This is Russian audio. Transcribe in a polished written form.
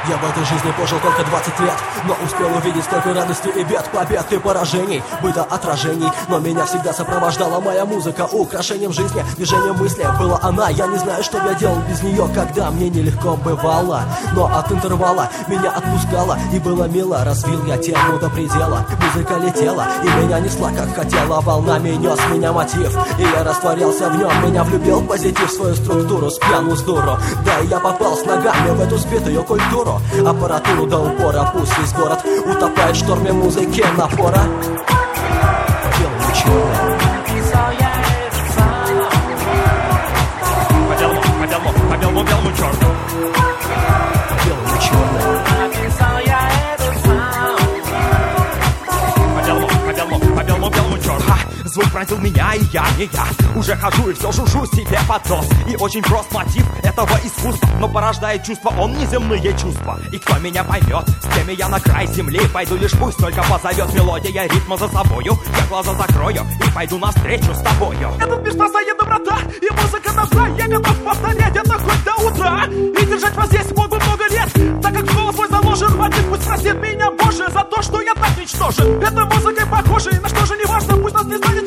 Я в этой жизни пожил только 20 лет, но успел увидеть столько радости и бед, побед и поражений, быта отражений. Но меня всегда сопровождала моя музыка, украшением жизни, движением мысли была она. Я не знаю, что я делал без нее, когда мне нелегко бывало. Но от интервала меня отпускала, и было мило. Развил я тему до предела, музыка летела и меня несла как хотела. Волнами нес меня мотив, и я растворялся в нем. Меня влюбил позитив в свою структуру, спьяну с дуру. Да, и я попал с ногами в эту сбитую культуру. Аппаратуру до упора, пусть весь город утопает в шторме музыки напора. Белый черный. По белому черному. Белый черный. По белому черному. Звук пронзил меня, и я не я. Уже хожу и все жужжу себе под нос. И очень прост мотив этого искусства, но порождает чувства, он неземные чувства. И кто меня поймет, с теми я на край земли пойду, лишь пусть только позовет мелодия ритма за собою. Я глаза закрою и пойду навстречу с тобою. Этот мир спасает доброта, и музыка нужна. Я готов повторять это хоть до утра и держать вас здесь мог бы много лет, так как голос мой заложен в один. Пусть простит меня Боже за то, что я так ничтожен. Эта музыка похожа, и на что же не важно, пусть нас не станет